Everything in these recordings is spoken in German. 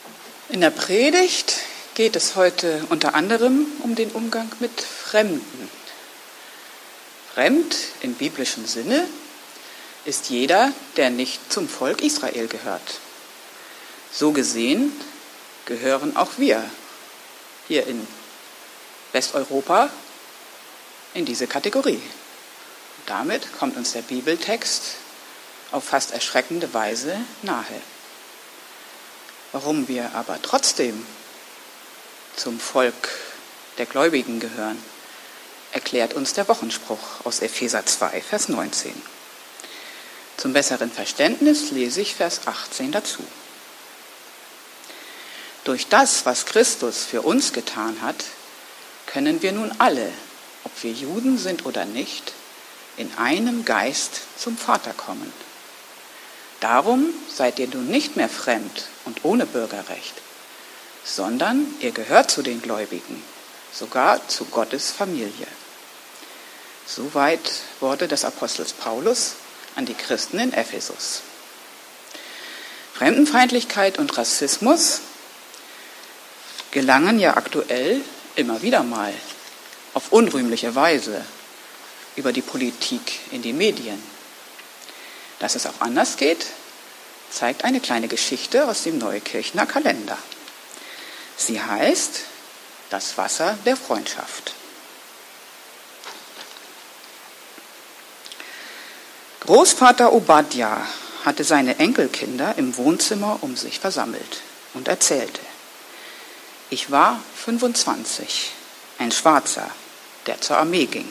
In der Predigt geht es heute unter anderem um den Umgang mit Fremden. Fremd im biblischen Sinne ist jeder, der nicht zum Volk Israel gehört. So gesehen gehören auch wir hier in Westeuropa in diese Kategorie. Und damit kommt uns der Bibeltext auf fast erschreckende Weise nahe. Warum wir aber trotzdem zum Volk der Gläubigen gehören, erklärt uns der Wochenspruch aus Epheser 2, Vers 19. Zum besseren Verständnis lese ich Vers 18 dazu. Durch das, was Christus für uns getan hat, können wir nun alle, ob wir Juden sind oder nicht, in einem Geist zum Vater kommen. Darum seid ihr nun nicht mehr fremd und ohne Bürgerrecht, sondern ihr gehört zu den Gläubigen, sogar zu Gottes Familie. Soweit Worte des Apostels Paulus an die Christen in Ephesus. Fremdenfeindlichkeit und Rassismus gelangen ja aktuell immer wieder mal auf unrühmliche Weise über die Politik in die Medien. Dass es auch anders geht, zeigt eine kleine Geschichte aus dem Neukirchner Kalender. Sie heißt Das Wasser der Freundschaft. Großvater Obadja hatte seine Enkelkinder im Wohnzimmer um sich versammelt und erzählte: Ich war 25, ein Schwarzer, der zur Armee ging.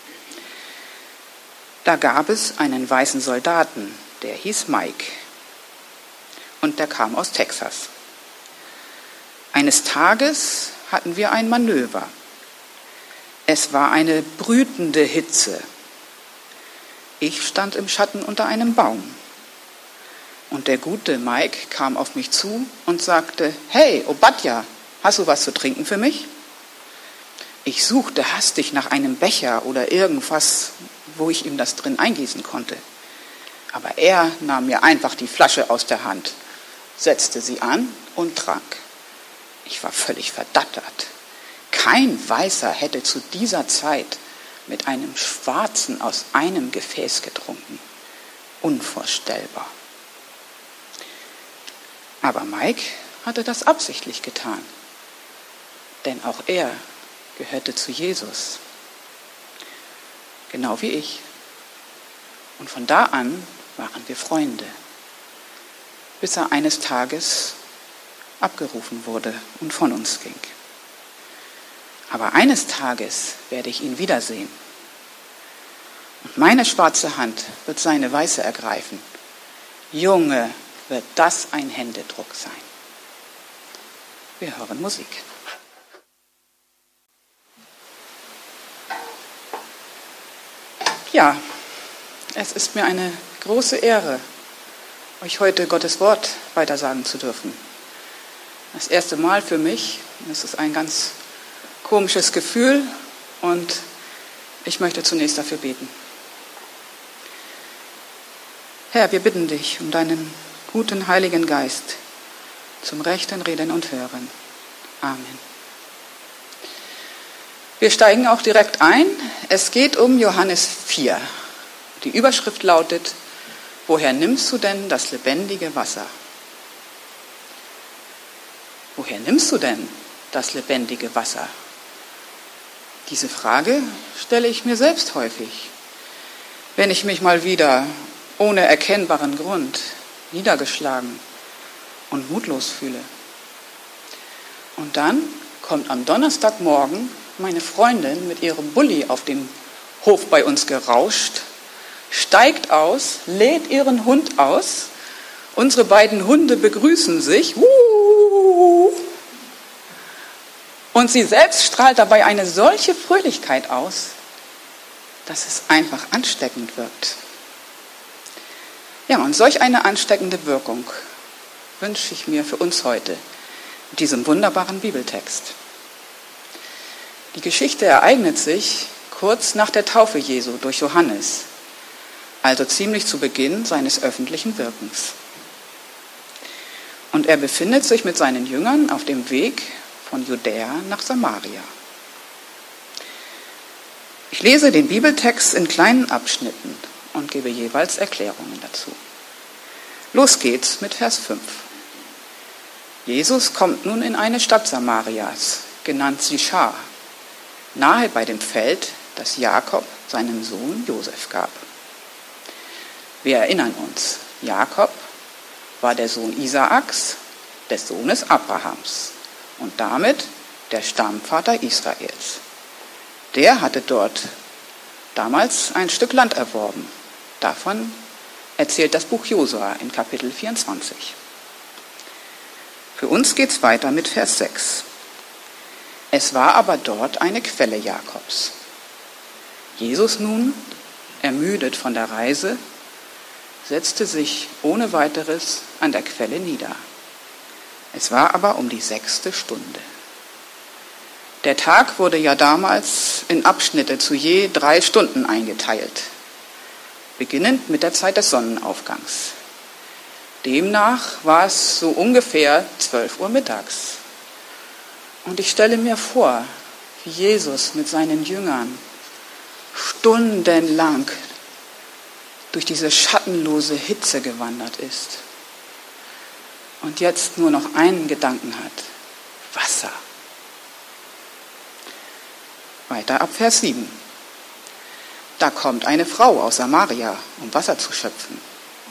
Da gab es einen weißen Soldaten, der hieß Mike, und der kam aus Texas. Eines Tages hatten wir ein Manöver. Es war eine brütende Hitze. Ich stand im Schatten unter einem Baum. Und der gute Mike kam auf mich zu und sagte: Hey, Obadja, hast du was zu trinken für mich? Ich suchte hastig nach einem Becher oder irgendwas, wo ich ihm das drin eingießen konnte. Aber er nahm mir einfach die Flasche aus der Hand, setzte sie an und trank. Ich war völlig verdattert. Kein Weißer hätte zu dieser Zeit mit einem Schwarzen aus einem Gefäß getrunken. Unvorstellbar. Aber Mike hatte das absichtlich getan, denn auch er gehörte zu Jesus, genau wie ich. Und von da an waren wir Freunde, bis er eines Tages abgerufen wurde und von uns ging. Aber eines Tages werde ich ihn wiedersehen. Und meine schwarze Hand wird seine weiße ergreifen. Junge, wird das ein Händedruck sein. Wir hören Musik. Ja, es ist mir eine große Ehre, euch heute Gottes Wort weitersagen zu dürfen. Das erste Mal für mich. Das ist ein ganz komisches Gefühl und ich möchte zunächst dafür beten. Herr, wir bitten dich um deinen guten Heiligen Geist zum rechten Reden und Hören. Amen. Wir steigen auch direkt ein. Es geht um Johannes 4. Die Überschrift lautet: Woher nimmst du denn das lebendige Wasser? Woher nimmst du denn das lebendige Wasser? Diese Frage stelle ich mir selbst häufig, wenn ich mich mal wieder ohne erkennbaren Grund niedergeschlagen und mutlos fühle. Und dann kommt am Donnerstagmorgen meine Freundin mit ihrem Bulli auf den Hof bei uns gerauscht, steigt aus, lädt ihren Hund aus, unsere beiden Hunde begrüßen sich, und sie selbst strahlt dabei eine solche Fröhlichkeit aus, dass es einfach ansteckend wirkt. Ja, und solch eine ansteckende Wirkung wünsche ich mir für uns heute mit diesem wunderbaren Bibeltext. Die Geschichte ereignet sich kurz nach der Taufe Jesu durch Johannes, also ziemlich zu Beginn seines öffentlichen Wirkens. Und er befindet sich mit seinen Jüngern auf dem Weg von Judäa nach Samaria. Ich lese den Bibeltext in kleinen Abschnitten und gebe jeweils Erklärungen dazu. Los geht's mit Vers 5. Jesus kommt nun in eine Stadt Samarias, genannt Sichar, nahe bei dem Feld, das Jakob seinem Sohn Josef gab. Wir erinnern uns, Jakob war der Sohn Isaaks, des Sohnes Abrahams und damit der Stammvater Israels. Der hatte dort damals ein Stück Land erworben. Davon erzählt das Buch Josua in Kapitel 24. Für uns geht es weiter mit Vers 6. Es war aber dort eine Quelle Jakobs. Jesus nun, ermüdet von der Reise, setzte sich ohne weiteres an der Quelle nieder. Es war aber um die 6. Stunde. Der Tag wurde ja damals in Abschnitte zu je 3 Stunden eingeteilt, beginnend mit der Zeit des Sonnenaufgangs. Demnach war es so ungefähr 12 Uhr mittags. Und ich stelle mir vor, wie Jesus mit seinen Jüngern stundenlang durch diese schattenlose Hitze gewandert ist und jetzt nur noch einen Gedanken hat: Wasser. Weiter ab Vers 7. Da kommt eine Frau aus Samaria, um Wasser zu schöpfen.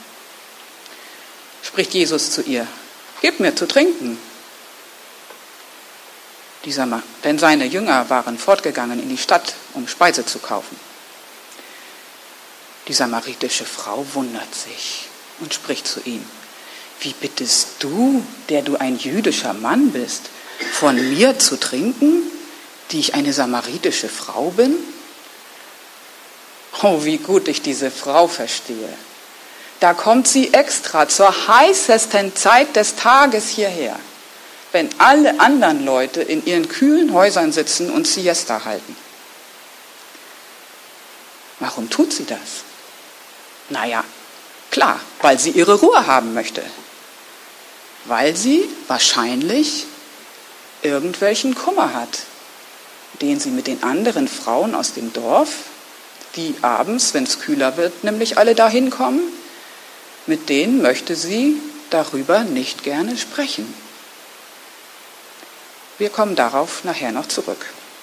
Spricht Jesus zu ihr: Gib mir zu trinken. Denn seine Jünger waren fortgegangen in die Stadt, um Speise zu kaufen. Die samaritische Frau wundert sich und spricht zu ihm: Wie bittest du, der du ein jüdischer Mann bist, von mir zu trinken, die ich eine samaritische Frau bin? Oh, wie gut ich diese Frau verstehe. Da kommt sie extra zur heißesten Zeit des Tages hierher, wenn alle anderen Leute in ihren kühlen Häusern sitzen und Siesta halten. Warum tut sie das? Naja, klar, weil sie ihre Ruhe haben möchte. Weil sie wahrscheinlich irgendwelchen Kummer hat, den sie mit den anderen Frauen aus dem Dorf, die abends, wenn es kühler wird, nämlich alle dahin kommen, mit denen möchte sie darüber nicht gerne sprechen. Wir kommen darauf nachher noch zurück.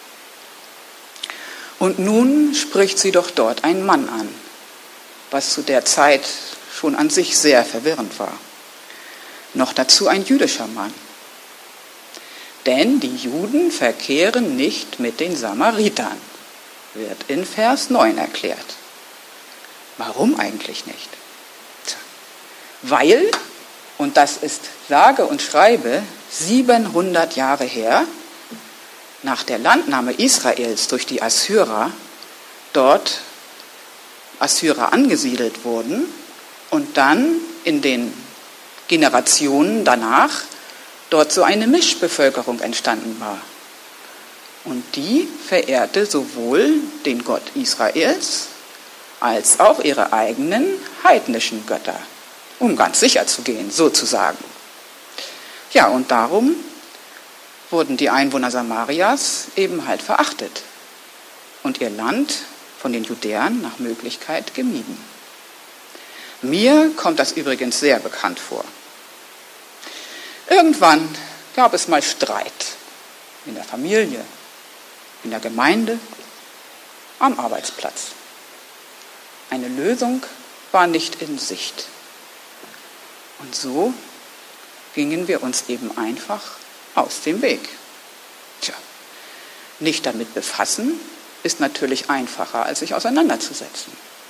Und nun spricht sie doch dort einen Mann an, was zu der Zeit schon an sich sehr verwirrend war. Noch dazu ein jüdischer Mann. Denn die Juden verkehren nicht mit den Samaritern, wird in Vers 9 erklärt. Warum eigentlich nicht? Weil, und das ist sage und schreibe 700 Jahre her, nach der Landnahme Israels durch die Assyrer, dort Assyrer angesiedelt wurden und dann in den Generationen danach dort so eine Mischbevölkerung entstanden war. Und die verehrte sowohl den Gott Israels als auch ihre eigenen heidnischen Götter, um ganz sicher zu gehen, sozusagen. Ja, und darum wurden die Einwohner Samarias eben halt verachtet und ihr Land von den Judäern nach Möglichkeit gemieden. Mir kommt das übrigens sehr bekannt vor. Irgendwann gab es mal Streit in der Familie, in der Gemeinde, am Arbeitsplatz. Eine Lösung war nicht in Sicht. Und so gingen wir uns eben einfach aus dem Weg. Tja, nicht damit befassen ist natürlich einfacher, als sich auseinanderzusetzen.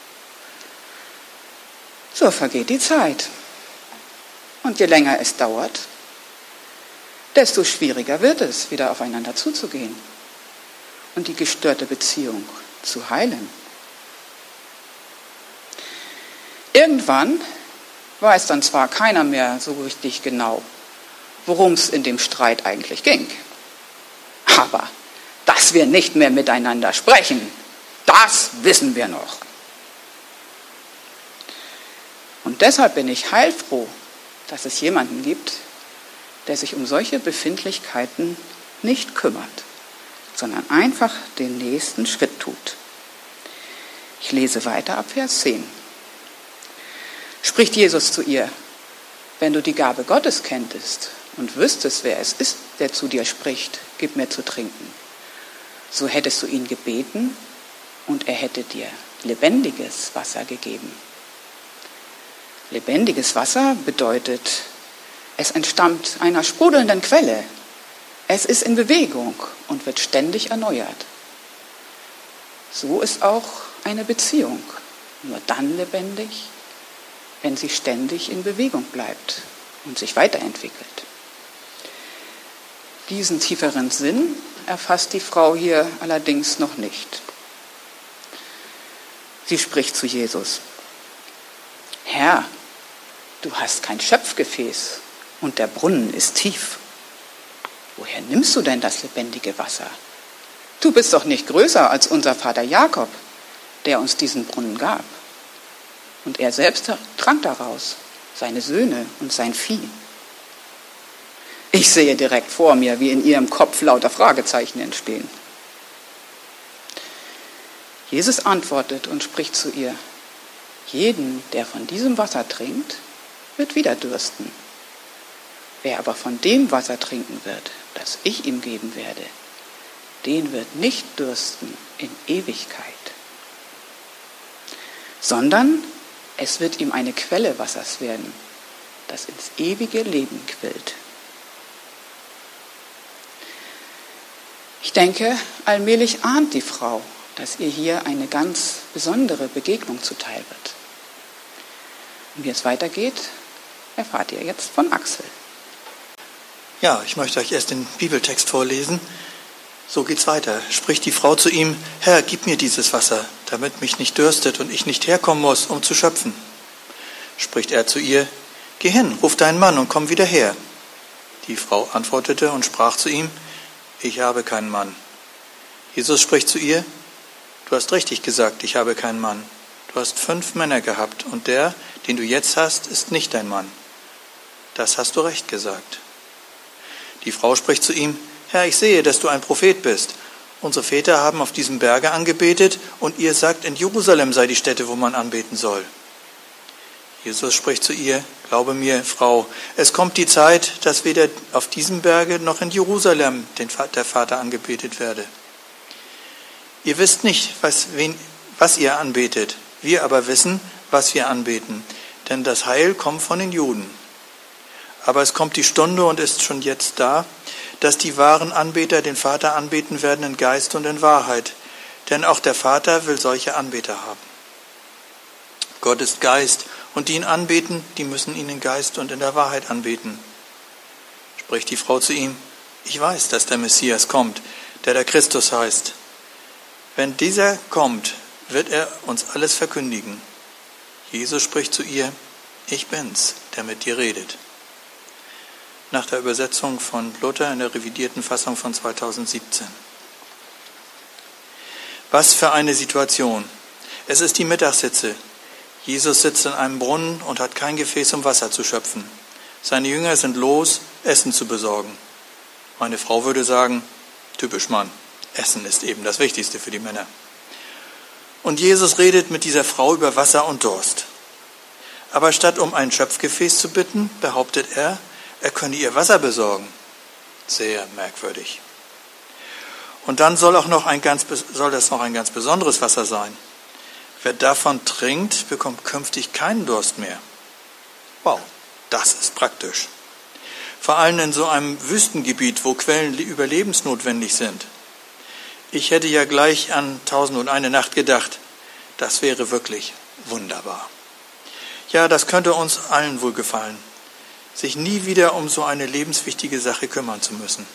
So vergeht die Zeit. Und je länger es dauert, desto schwieriger wird es, wieder aufeinander zuzugehen und die gestörte Beziehung zu heilen. Irgendwann weiß dann zwar keiner mehr so richtig genau, worum es in dem Streit eigentlich ging. Aber dass wir nicht mehr miteinander sprechen, das wissen wir noch. Und deshalb bin ich heilfroh, dass es jemanden gibt, der sich um solche Befindlichkeiten nicht kümmert, sondern einfach den nächsten Schritt tut. Ich lese weiter ab Vers 10. Spricht Jesus zu ihr: Wenn du die Gabe Gottes kenntest und wüsstest, wer es ist, der zu dir spricht, gib mir zu trinken, so hättest du ihn gebeten und er hätte dir lebendiges Wasser gegeben. Lebendiges Wasser bedeutet, es entstammt einer sprudelnden Quelle. Es ist in Bewegung und wird ständig erneuert. So ist auch eine Beziehung nur dann lebendig, wenn sie ständig in Bewegung bleibt und sich weiterentwickelt. Diesen tieferen Sinn erfasst die Frau hier allerdings noch nicht. Sie spricht zu Jesus: Herr, du hast kein Schöpfgefäß und der Brunnen ist tief. Woher nimmst du denn das lebendige Wasser? Du bist doch nicht größer als unser Vater Jakob, der uns diesen Brunnen gab. Und er selbst trank daraus, seine Söhne und sein Vieh. Ich sehe direkt vor mir, wie in ihrem Kopf lauter Fragezeichen entstehen. Jesus antwortet und spricht zu ihr: Jeden, der von diesem Wasser trinkt, wird wieder dürsten. Wer aber von dem Wasser trinken wird, das ich ihm geben werde, den wird nicht dürsten in Ewigkeit, sondern es wird ihm eine Quelle Wassers werden, das ins ewige Leben quillt. Ich denke, allmählich ahnt die Frau, dass ihr hier eine ganz besondere Begegnung zuteil wird. Und wie es weitergeht, erfahrt ihr jetzt von Axel. Ja, ich möchte euch erst den Bibeltext vorlesen. So geht's weiter. Spricht die Frau zu ihm: Herr, gib mir dieses Wasser, damit mich nicht dürstet und ich nicht herkommen muss, um zu schöpfen. Spricht er zu ihr: Geh hin, ruf deinen Mann und komm wieder her. Die Frau antwortete und sprach zu ihm: Ich habe keinen Mann. Jesus spricht zu ihr: Du hast richtig gesagt, ich habe keinen Mann. Du hast 5 Männer gehabt und der, den du jetzt hast, ist nicht dein Mann. Das hast du recht gesagt. Die Frau spricht zu ihm: Herr, ich sehe, dass du ein Prophet bist. Unsere Väter haben auf diesem Berge angebetet und ihr sagt, in Jerusalem sei die Stätte, wo man anbeten soll. Jesus spricht zu ihr: Glaube mir, Frau, es kommt die Zeit, dass weder auf diesem Berge noch in Jerusalem der Vater angebetet werde. Ihr wisst nicht, was ihr anbetet. Wir aber wissen, was wir anbeten, denn das Heil kommt von den Juden. Aber es kommt die Stunde und ist schon jetzt da, dass die wahren Anbeter den Vater anbeten werden in Geist und in Wahrheit. Denn auch der Vater will solche Anbeter haben. Gott ist Geist und die ihn anbeten, die müssen ihn in Geist und in der Wahrheit anbeten. Spricht die Frau zu ihm: Ich weiß, dass der Messias kommt, der Christus heißt. Wenn dieser kommt, wird er uns alles verkündigen. Jesus spricht zu ihr: Ich bin's, der mit dir redet. Nach der Übersetzung von Luther in der revidierten Fassung von 2017. Was für eine Situation. Es ist die Mittagshitze. Jesus sitzt in einem Brunnen und hat kein Gefäß, um Wasser zu schöpfen. Seine Jünger sind los, Essen zu besorgen. Meine Frau würde sagen, typisch Mann, Essen ist eben das Wichtigste für die Männer. Und Jesus redet mit dieser Frau über Wasser und Durst. Aber statt um ein Schöpfgefäß zu bitten, behauptet er könne ihr Wasser besorgen. Sehr merkwürdig. Und dann soll das noch ein ganz besonderes Wasser sein. Wer davon trinkt, bekommt künftig keinen Durst mehr. Wow, das ist praktisch. Vor allem in so einem Wüstengebiet, wo Quellen überlebensnotwendig sind. Ich hätte ja gleich an 1001 Nacht gedacht, das wäre wirklich wunderbar. Ja, das könnte uns allen wohl gefallen, sich nie wieder um so eine lebenswichtige Sache kümmern zu müssen.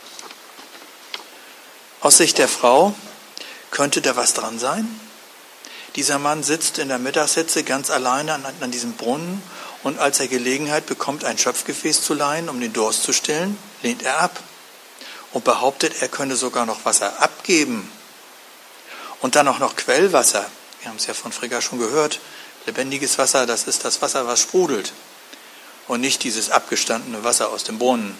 Aus Sicht der Frau könnte da was dran sein? Dieser Mann sitzt in der Mittagshitze ganz alleine an diesem Brunnen und als er Gelegenheit bekommt, ein Schöpfgefäß zu leihen, um den Durst zu stillen, lehnt er ab und behauptet, er könne sogar noch Wasser abgeben. Und dann auch noch Quellwasser. Wir haben es ja von Frigga schon gehört. Lebendiges Wasser, das ist das Wasser, was sprudelt. und nicht dieses abgestandene Wasser aus dem Brunnen.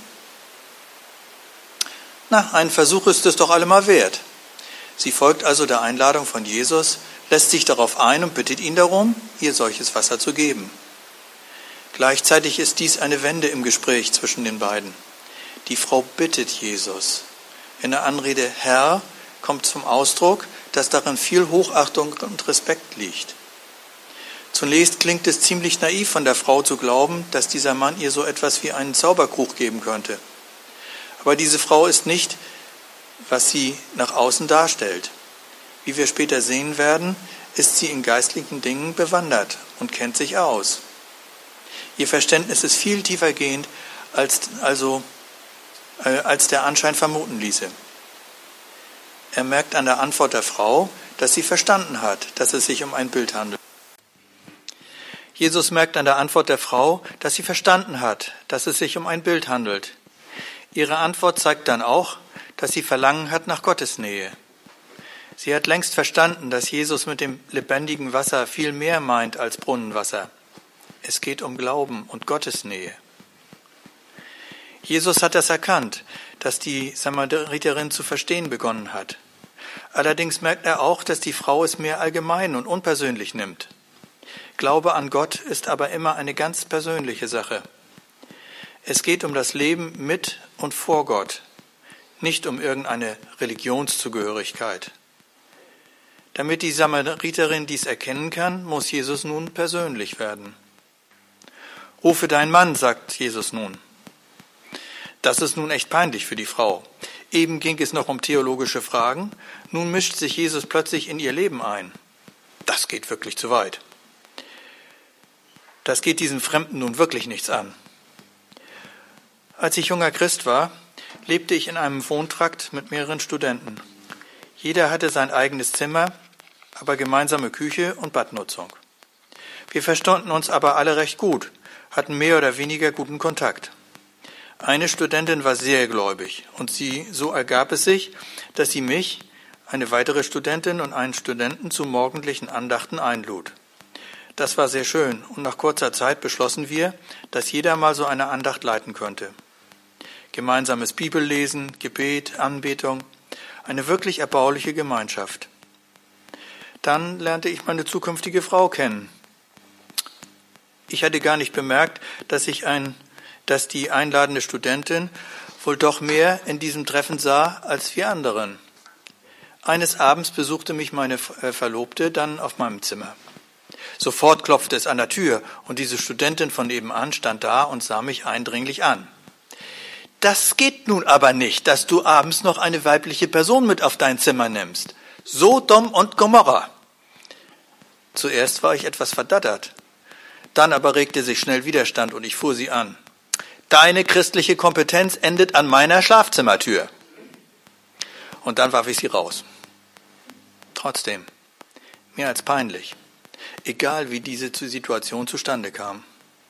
Na, ein Versuch ist es doch allemal wert. Sie folgt also der Einladung von Jesus, lässt sich darauf ein und bittet ihn darum, ihr solches Wasser zu geben. Gleichzeitig ist dies eine Wende im Gespräch zwischen den beiden. Die Frau bittet Jesus. In der Anrede Herr kommt zum Ausdruck, dass darin viel Hochachtung und Respekt liegt. Zunächst klingt es ziemlich naiv von der Frau zu glauben, dass dieser Mann ihr so etwas wie einen Zauberkrug geben könnte. Aber diese Frau ist nicht, was sie nach außen darstellt. Wie wir später sehen werden, ist sie in geistlichen Dingen bewandert und kennt sich aus. Ihr Verständnis ist viel tiefergehend, als der Anschein vermuten ließe. Er merkt an der Antwort der Frau, dass sie verstanden hat, dass es sich um ein Bild handelt. Jesus merkt an der Antwort der Frau, dass sie verstanden hat, dass es sich um ein Bild handelt. Ihre Antwort zeigt dann auch, dass sie Verlangen hat nach Gottes Nähe. Sie hat längst verstanden, dass Jesus mit dem lebendigen Wasser viel mehr meint als Brunnenwasser. Es geht um Glauben und Gottes Nähe. Jesus hat das erkannt, dass die Samariterin zu verstehen begonnen hat. Allerdings merkt er auch, dass die Frau es mehr allgemein und unpersönlich nimmt. Glaube an Gott ist aber immer eine ganz persönliche Sache. Es geht um das Leben mit und vor Gott, nicht um irgendeine Religionszugehörigkeit. Damit die Samariterin dies erkennen kann, muss Jesus nun persönlich werden. Rufe deinen Mann, sagt Jesus nun. Das ist nun echt peinlich für die Frau. Eben ging es noch um theologische Fragen, nun mischt sich Jesus plötzlich in ihr Leben ein. Das geht wirklich zu weit. Das geht diesen Fremden nun wirklich nichts an. Als ich junger Christ war, lebte ich in einem Wohntrakt mit mehreren Studenten. Jeder hatte sein eigenes Zimmer, aber gemeinsame Küche und Badnutzung. Wir verstanden uns aber alle recht gut, hatten mehr oder weniger guten Kontakt. Eine Studentin war sehr gläubig und so ergab es sich, dass sie mich, eine weitere Studentin und einen Studenten zu morgendlichen Andachten einlud. Das war sehr schön und nach kurzer Zeit beschlossen wir, dass jeder mal so eine Andacht leiten könnte. Gemeinsames Bibellesen, Gebet, Anbetung, eine wirklich erbauliche Gemeinschaft. Dann lernte ich meine zukünftige Frau kennen. Ich hatte gar nicht bemerkt, dass die einladende Studentin wohl doch mehr in diesem Treffen sah als wir anderen. Eines Abends besuchte mich meine Verlobte dann auf meinem Zimmer. Sofort klopfte es an der Tür und diese Studentin von nebenan stand da und sah mich eindringlich an. Das geht nun aber nicht, dass du abends noch eine weibliche Person mit auf dein Zimmer nimmst. Sodom und Gomorra. Zuerst war ich etwas verdattert. Dann aber regte sich schnell Widerstand und ich fuhr sie an. Deine christliche Kompetenz endet an meiner Schlafzimmertür. Und dann warf ich sie raus. Trotzdem, mehr als peinlich. Egal, wie diese Situation zustande kam.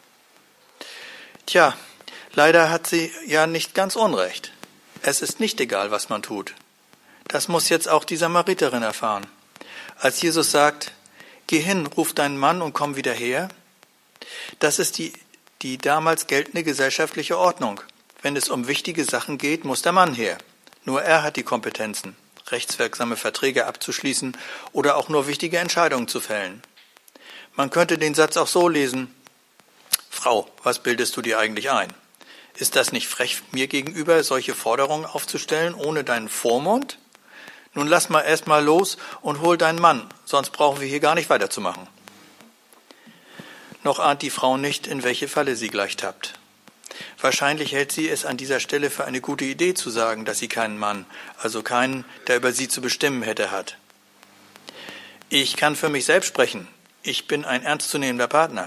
Tja, leider hat sie ja nicht ganz unrecht. Es ist nicht egal, was man tut. Das muss jetzt auch die Samariterin erfahren. Als Jesus sagt, geh hin, ruf deinen Mann und komm wieder her, das ist die damals geltende gesellschaftliche Ordnung. Wenn es um wichtige Sachen geht, muss der Mann her. Nur er hat die Kompetenzen, rechtswirksame Verträge abzuschließen oder auch nur wichtige Entscheidungen zu fällen. Man könnte den Satz auch so lesen, Frau, was bildest du dir eigentlich ein? Ist das nicht frech mir gegenüber, solche Forderungen aufzustellen ohne deinen Vormund? Nun lass mal erst mal los und hol deinen Mann, sonst brauchen wir hier gar nicht weiterzumachen. Noch ahnt die Frau nicht, in welche Falle sie gleich tappt. Wahrscheinlich hält sie es an dieser Stelle für eine gute Idee zu sagen, dass sie keinen Mann, also keinen, der über sie zu bestimmen hätte, hat. Ich kann für mich selbst sprechen. Ich bin ein ernstzunehmender Partner.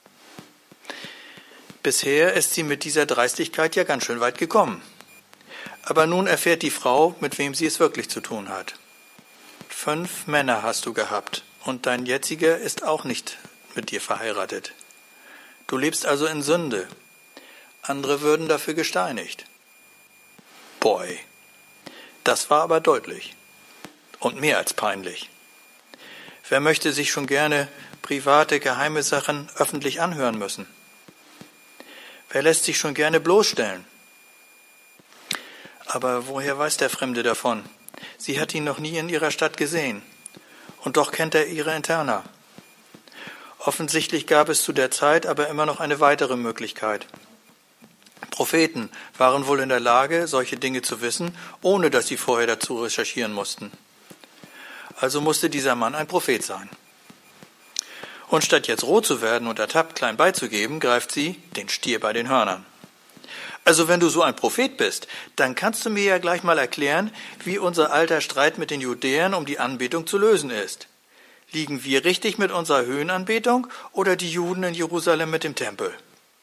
Bisher ist sie mit dieser Dreistigkeit ja ganz schön weit gekommen. Aber nun erfährt die Frau, mit wem sie es wirklich zu tun hat. 5 Männer hast du gehabt und dein jetziger ist auch nicht mit dir verheiratet. Du lebst also in Sünde. Andere würden dafür gesteinigt. Boy, das war aber deutlich und mehr als peinlich. Wer möchte sich schon gerne private, geheime Sachen öffentlich anhören müssen? Wer lässt sich schon gerne bloßstellen? Aber woher weiß der Fremde davon? Sie hat ihn noch nie in ihrer Stadt gesehen. Und doch kennt er ihre Interna. Offensichtlich gab es zu der Zeit aber immer noch eine weitere Möglichkeit. Propheten waren wohl in der Lage, solche Dinge zu wissen, ohne dass sie vorher dazu recherchieren mussten. Also musste dieser Mann ein Prophet sein. Und statt jetzt roh zu werden und ertappt klein beizugeben, greift sie den Stier bei den Hörnern. Also wenn du so ein Prophet bist, dann kannst du mir ja gleich mal erklären, wie unser alter Streit mit den Judäern um die Anbetung zu lösen ist. Liegen wir richtig mit unserer Höhenanbetung oder die Juden in Jerusalem mit dem Tempel?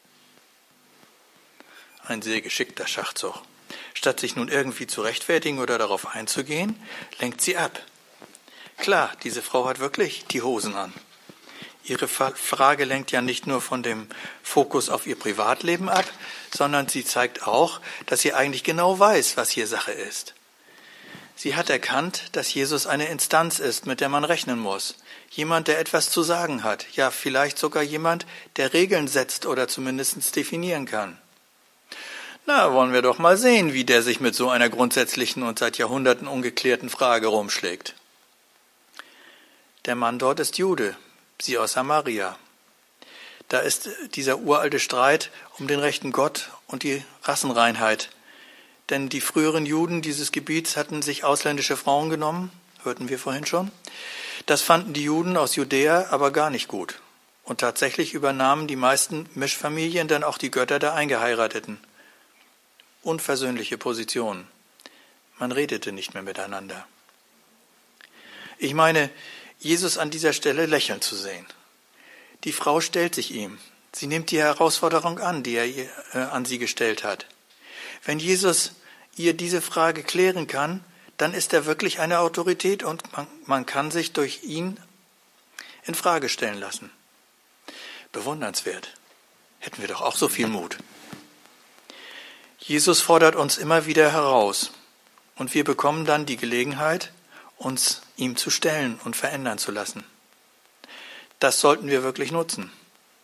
Ein sehr geschickter Schachzug. Statt sich nun irgendwie zu rechtfertigen oder darauf einzugehen, lenkt sie ab. Klar, diese Frau hat wirklich die Hosen an. Ihre Frage lenkt ja nicht nur von dem Fokus auf ihr Privatleben ab, sondern sie zeigt auch, dass sie eigentlich genau weiß, was hier Sache ist. Sie hat erkannt, dass Jesus eine Instanz ist, mit der man rechnen muss. Jemand, der etwas zu sagen hat. Ja, vielleicht sogar jemand, der Regeln setzt oder zumindest definieren kann. Na, wollen wir doch mal sehen, wie der sich mit so einer grundsätzlichen und seit Jahrhunderten ungeklärten Frage rumschlägt. Der Mann dort ist Jude, sie aus Samaria. Da ist dieser uralte Streit um den rechten Gott und die Rassenreinheit. Denn die früheren Juden dieses Gebiets hatten sich ausländische Frauen genommen, hörten wir vorhin schon. Das fanden die Juden aus Judäa aber gar nicht gut. Und tatsächlich übernahmen die meisten Mischfamilien dann auch die Götter der Eingeheirateten. Unversöhnliche Positionen. Man redete nicht mehr miteinander. Ich meine, Jesus an dieser Stelle lächeln zu sehen. Die Frau stellt sich ihm. Sie nimmt die Herausforderung an, die er an sie gestellt hat. Wenn Jesus ihr diese Frage klären kann, dann ist er wirklich eine Autorität und man kann sich durch ihn in Frage stellen lassen. Bewundernswert. Hätten wir doch auch so viel Mut. Jesus fordert uns immer wieder heraus und wir bekommen dann die Gelegenheit, uns ihm zu stellen und verändern zu lassen. Das sollten wir wirklich nutzen.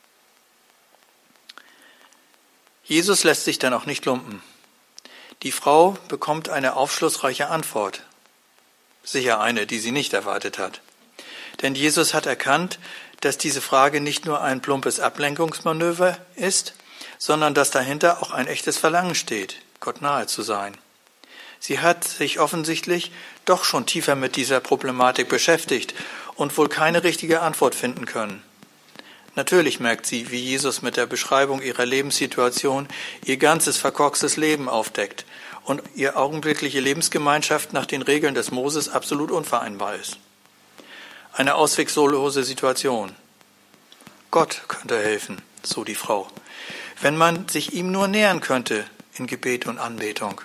Jesus lässt sich dann auch nicht lumpen. Die Frau bekommt eine aufschlussreiche Antwort. Sicher eine, die sie nicht erwartet hat. Denn Jesus hat erkannt, dass diese Frage nicht nur ein plumpes Ablenkungsmanöver ist, sondern dass dahinter auch ein echtes Verlangen steht, Gott nahe zu sein. Sie hat sich offensichtlich doch schon tiefer mit dieser Problematik beschäftigt und wohl keine richtige Antwort finden können. Natürlich merkt sie, wie Jesus mit der Beschreibung ihrer Lebenssituation ihr ganzes verkorkstes Leben aufdeckt und ihr augenblickliche Lebensgemeinschaft nach den Regeln des Moses absolut unvereinbar ist. Eine auswegslose Situation. Gott könnte helfen, so die Frau, wenn man sich ihm nur nähern könnte in Gebet und Anbetung.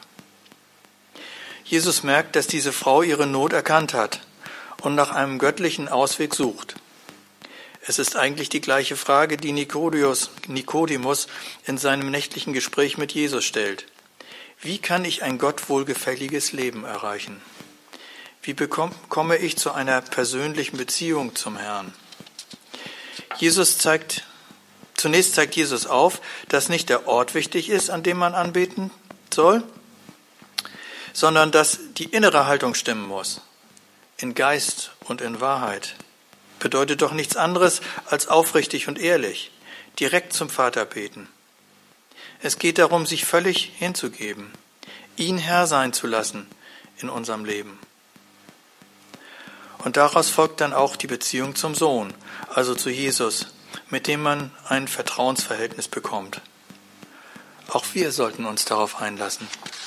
Jesus merkt, dass diese Frau ihre Not erkannt hat und nach einem göttlichen Ausweg sucht. Es ist eigentlich die gleiche Frage, die Nikodemus in seinem nächtlichen Gespräch mit Jesus stellt. Wie kann ich ein Gott wohlgefälliges Leben erreichen? Wie komme ich zu einer persönlichen Beziehung zum Herrn? Zunächst zeigt Jesus auf, dass nicht der Ort wichtig ist, an dem man anbeten soll, sondern dass die innere Haltung stimmen muss, in Geist und in Wahrheit. Bedeutet doch nichts anderes als aufrichtig und ehrlich, direkt zum Vater beten. Es geht darum, sich völlig hinzugeben, ihn Herr sein zu lassen in unserem Leben. Und daraus folgt dann auch die Beziehung zum Sohn, also zu Jesus, mit dem man ein Vertrauensverhältnis bekommt. Auch wir sollten uns darauf einlassen.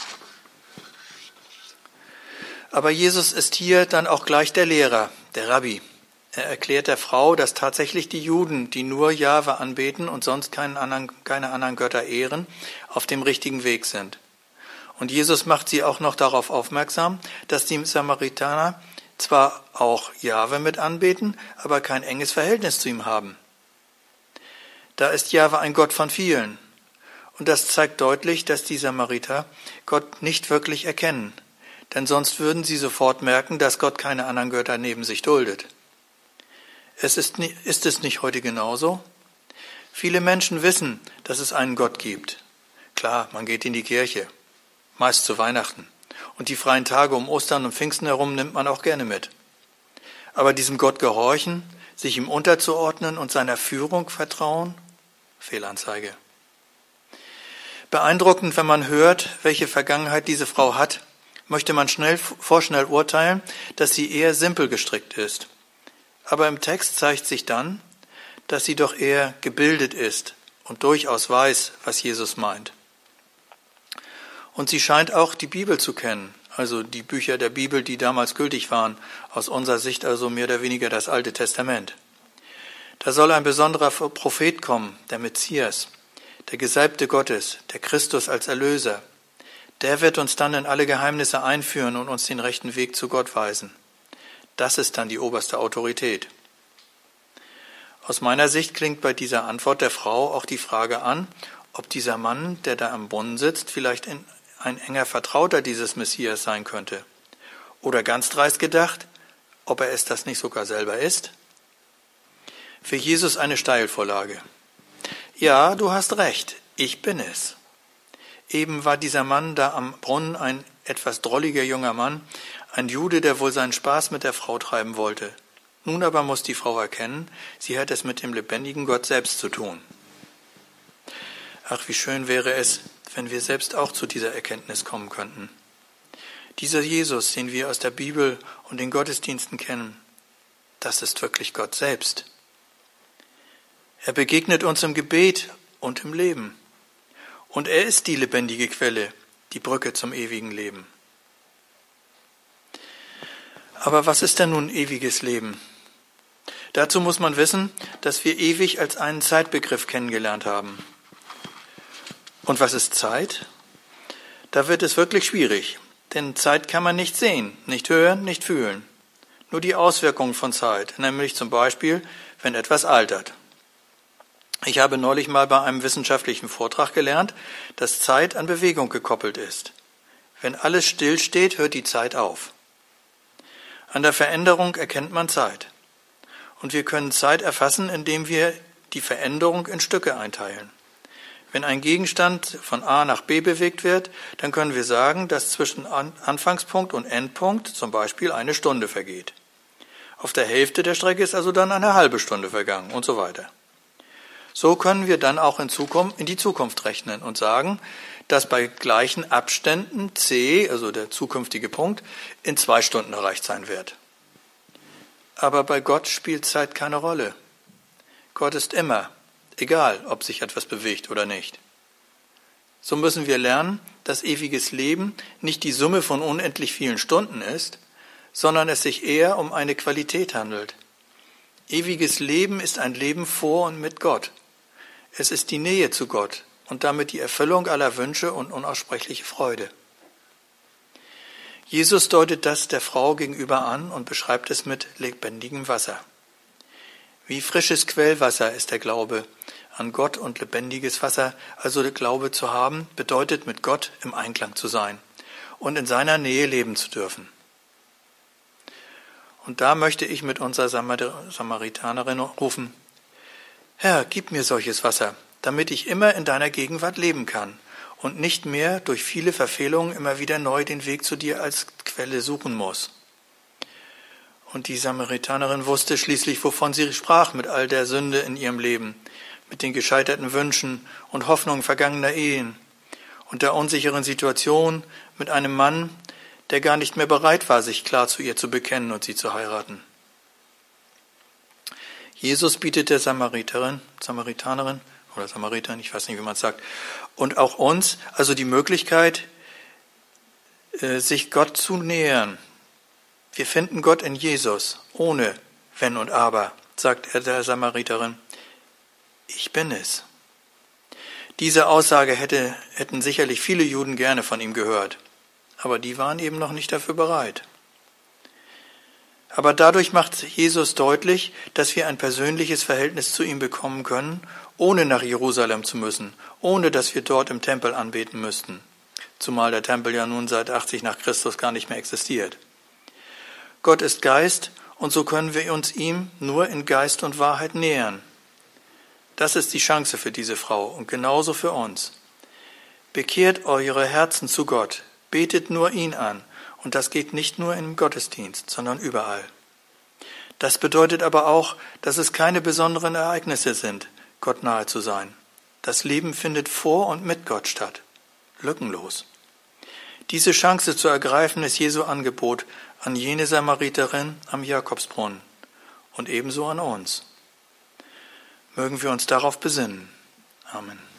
Aber Jesus ist hier dann auch gleich der Lehrer, der Rabbi. Er erklärt der Frau, dass tatsächlich die Juden, die nur Jahwe anbeten und sonst keine anderen Götter ehren, auf dem richtigen Weg sind. Und Jesus macht sie auch noch darauf aufmerksam, dass die Samaritaner zwar auch Jahwe mit anbeten, aber kein enges Verhältnis zu ihm haben. Da ist Jahwe ein Gott von vielen. Und das zeigt deutlich, dass die Samariter Gott nicht wirklich erkennen. Denn sonst würden sie sofort merken, dass Gott keine anderen Götter neben sich duldet. Ist es nicht heute genauso? Viele Menschen wissen, dass es einen Gott gibt. Klar, man geht in die Kirche, meist zu Weihnachten. Und die freien Tage um Ostern und Pfingsten herum nimmt man auch gerne mit. Aber diesem Gott gehorchen, sich ihm unterzuordnen und seiner Führung vertrauen? Fehlanzeige. Beeindruckend, wenn man hört, welche Vergangenheit diese Frau hat, möchte man vorschnell urteilen, dass sie eher simpel gestrickt ist. Aber im Text zeigt sich dann, dass sie doch eher gebildet ist und durchaus weiß, was Jesus meint. Und sie scheint auch die Bibel zu kennen, also die Bücher der Bibel, die damals gültig waren, aus unserer Sicht also mehr oder weniger das Alte Testament. Da soll ein besonderer Prophet kommen, der Messias, der Gesalbte Gottes, der Christus als Erlöser. Der wird uns dann in alle Geheimnisse einführen und uns den rechten Weg zu Gott weisen. Das ist dann die oberste Autorität. Aus meiner Sicht klingt bei dieser Antwort der Frau auch die Frage an, ob dieser Mann, der da am Brunnen sitzt, vielleicht ein enger Vertrauter dieses Messias sein könnte. Oder ganz dreist gedacht, ob er es das nicht sogar selber ist? Für Jesus eine Steilvorlage. Ja, du hast recht, ich bin es. Eben war dieser Mann da am Brunnen ein etwas drolliger junger Mann, ein Jude, der wohl seinen Spaß mit der Frau treiben wollte. Nun aber muss die Frau erkennen, sie hat es mit dem lebendigen Gott selbst zu tun. Ach, wie schön wäre es, wenn wir selbst auch zu dieser Erkenntnis kommen könnten. Dieser Jesus, den wir aus der Bibel und den Gottesdiensten kennen, das ist wirklich Gott selbst. Er begegnet uns im Gebet und im Leben. Und er ist die lebendige Quelle, die Brücke zum ewigen Leben. Aber was ist denn nun ewiges Leben? Dazu muss man wissen, dass wir ewig als einen Zeitbegriff kennengelernt haben. Und was ist Zeit? Da wird es wirklich schwierig, denn Zeit kann man nicht sehen, nicht hören, nicht fühlen. Nur die Auswirkungen von Zeit, nämlich zum Beispiel, wenn etwas altert. Ich habe neulich mal bei einem wissenschaftlichen Vortrag gelernt, dass Zeit an Bewegung gekoppelt ist. Wenn alles stillsteht, hört die Zeit auf. An der Veränderung erkennt man Zeit. Und wir können Zeit erfassen, indem wir die Veränderung in Stücke einteilen. Wenn ein Gegenstand von A nach B bewegt wird, dann können wir sagen, dass zwischen Anfangspunkt und Endpunkt zum Beispiel eine Stunde vergeht. Auf der Hälfte der Strecke ist also dann eine halbe Stunde vergangen und so weiter. So können wir dann auch in die Zukunft rechnen und sagen, dass bei gleichen Abständen C, also der zukünftige Punkt, in 2 Stunden erreicht sein wird. Aber bei Gott spielt Zeit keine Rolle. Gott ist immer, egal ob sich etwas bewegt oder nicht. So müssen wir lernen, dass ewiges Leben nicht die Summe von unendlich vielen Stunden ist, sondern es sich eher um eine Qualität handelt. Ewiges Leben ist ein Leben vor und mit Gott. Es ist die Nähe zu Gott und damit die Erfüllung aller Wünsche und unaussprechliche Freude. Jesus deutet das der Frau gegenüber an und beschreibt es mit lebendigem Wasser. Wie frisches Quellwasser ist der Glaube an Gott und lebendiges Wasser, also der Glaube zu haben, bedeutet mit Gott im Einklang zu sein und in seiner Nähe leben zu dürfen. Und da möchte ich mit unserer Samaritanerin rufen: Herr, gib mir solches Wasser, damit ich immer in deiner Gegenwart leben kann und nicht mehr durch viele Verfehlungen immer wieder neu den Weg zu dir als Quelle suchen muss. Und die Samaritanerin wusste schließlich, wovon sie sprach mit all der Sünde in ihrem Leben, mit den gescheiterten Wünschen und Hoffnungen vergangener Ehen und der unsicheren Situation mit einem Mann, der gar nicht mehr bereit war, sich klar zu ihr zu bekennen und sie zu heiraten. Jesus bietet der Samaritanerin oder Samariterin, ich weiß nicht, wie man es sagt, und auch uns also die Möglichkeit, sich Gott zu nähern. Wir finden Gott in Jesus, ohne Wenn und Aber, sagt er der Samariterin. Ich bin es. Diese Aussage hätten sicherlich viele Juden gerne von ihm gehört, aber die waren eben noch nicht dafür bereit. Aber dadurch macht Jesus deutlich, dass wir ein persönliches Verhältnis zu ihm bekommen können, ohne nach Jerusalem zu müssen, ohne dass wir dort im Tempel anbeten müssten, zumal der Tempel ja nun seit 80 nach Christus gar nicht mehr existiert. Gott ist Geist und so können wir uns ihm nur in Geist und Wahrheit nähern. Das ist die Chance für diese Frau und genauso für uns. Bekehrt eure Herzen zu Gott, betet nur ihn an und das geht nicht nur im Gottesdienst, sondern überall. Das bedeutet aber auch, dass es keine besonderen Ereignisse sind, Gott nahe zu sein. Das Leben findet vor und mit Gott statt, lückenlos. Diese Chance zu ergreifen ist Jesu Angebot an jene Samariterin am Jakobsbrunnen und ebenso an uns. Mögen wir uns darauf besinnen. Amen.